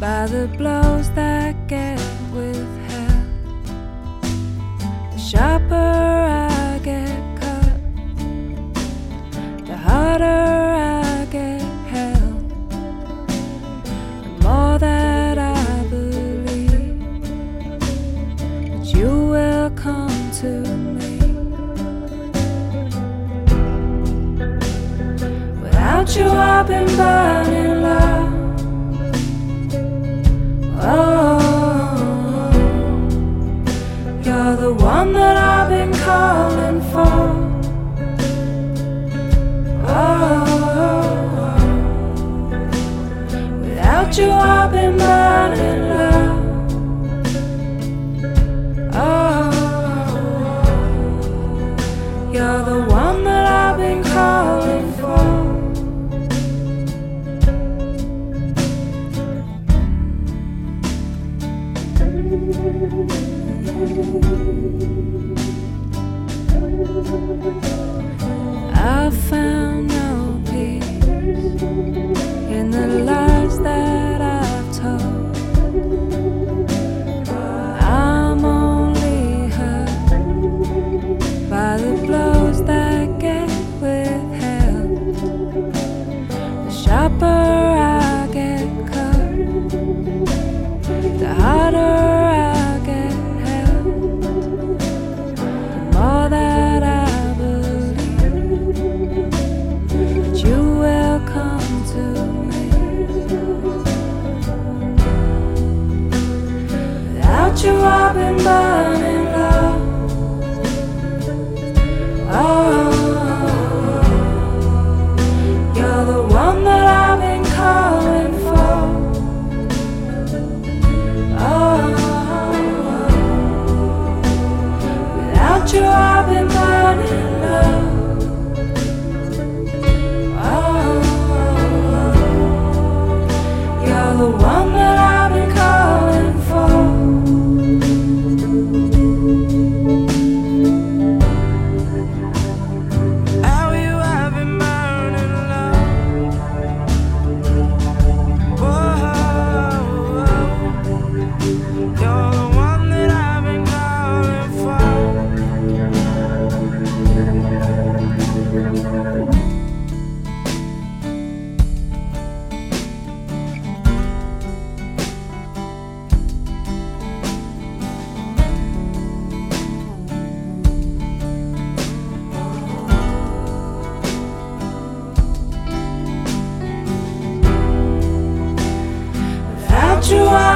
by the blows that get withheld. The sharper I get cut, the harder I get held. The more that I believe that you will come to me. Without you I've been burning love. Oh, you're the one that I've been calling for. Oh, without you I've been burning love. Oh, you're the one that I've been calling for. I found no peace in the lies that I've told. I'm only hurt by the blows that get withheld. The sharper I get cut, the harder I get held. The more that I believe that you will come to me. Without you I've been burning love. Oh, you're the one that I've been calling for. Oh, without you I've been burning love. Oh, you're the one that I've been calling for. How you have been burning love. Whoa, you're the one that I've been calling for. Without you